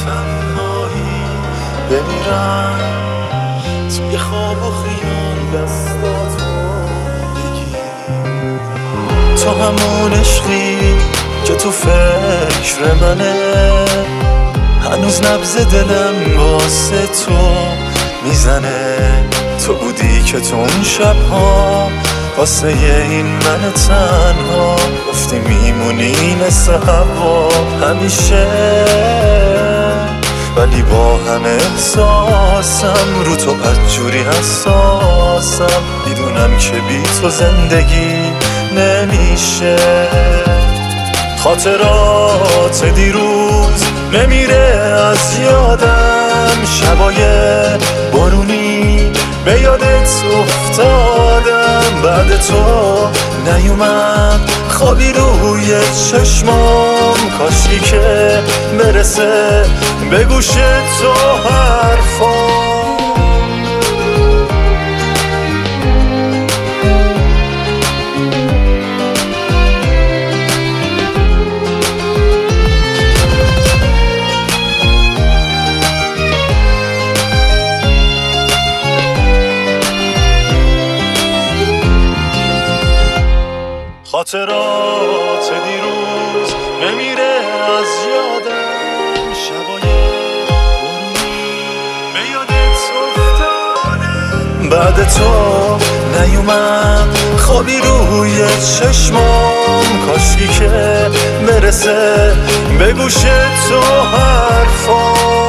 تنهایی بمیرم توی خواب و خیال دستاتو بگیر. تو همون عشقی که تو فکر منه، هنوز نبض دلم واسه تو میزنه. تو بودی که تو اون شبها واسه این من تنها گفتی میمونی نصف هوا همیشه، ولی با همه احساسم رو تو بدجوری حساسم. میدونم که بی تو زندگی نمیشه. خاطرات دیروز نمیره از یادم، شبای بارونی به یادت افتادم. بعد تو نیومد خوابی روی چشمام، کاشکی که برسه به گوش تو حرفام. خاطرات دیروز نمیره از یادم، شبای بارونی به یادت افتادم. بعد تو نیومد خوابی روی چشمام، کاشکی که برسه به گوش تو حرفام.